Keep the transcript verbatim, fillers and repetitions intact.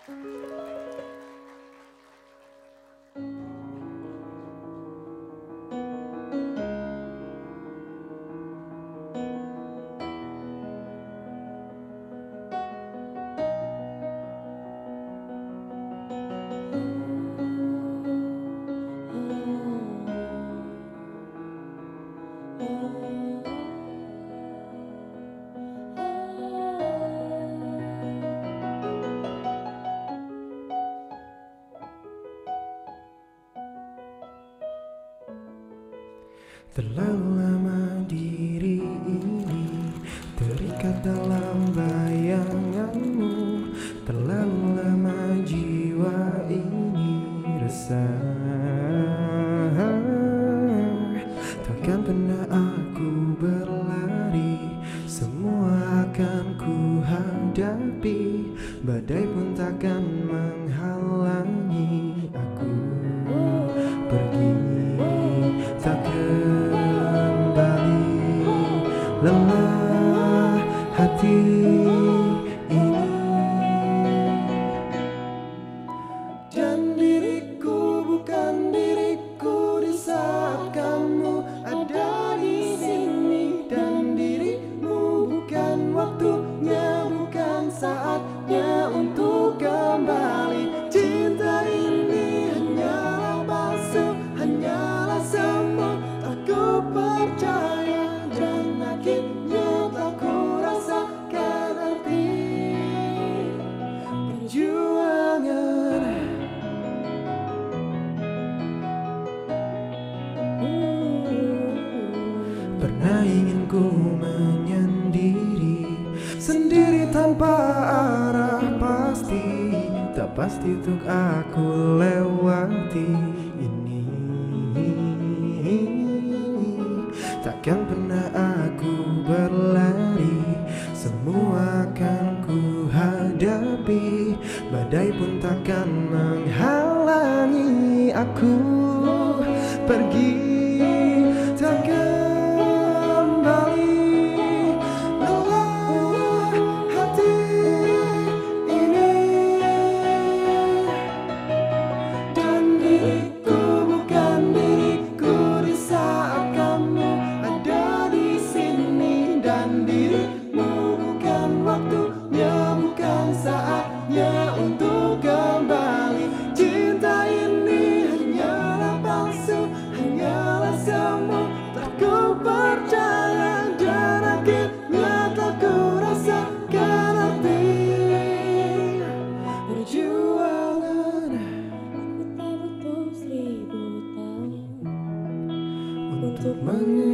Terlalu lama diri ini terikat dalam bayanganmu. Terlalu lama jiwa ini resah. Takkan pernah aku berlari, semua akan ku hadapi. Badai pun takkan menghalangi aku pergi, tak kembali. Lelah hati ini dan diriku bukan diriku di saat kamu ada di sini, dan dirimu bukan waktunya, bukan saatnya untuk kembali. Cinta ini hanyalah palsu, hanyalah semu, tak ku percaya, dan akhirnya tak ku rasakan arti perjuangan. Pernah ingin ku menyendiri, sendiri tanpa arah pasti, tak pasti untuk aku lewati ini. Takkan pernah aku berlari, semua akan ku hadapi. Badai pun takkan menghalangi aku pergi, tak kembali. Lelah hati ini dan diriku bukan diriku di saat kamu ada di sini, dan dirimu bukan waktunya, bukan saatnya untuk kembali. Cinta ini hanyalah palsu, hanyalah semu, tak ku percaya, dan akhirnya tak ku rasakan arti perjuangan. Aku tak butuh seribu tahun Untuk mengenal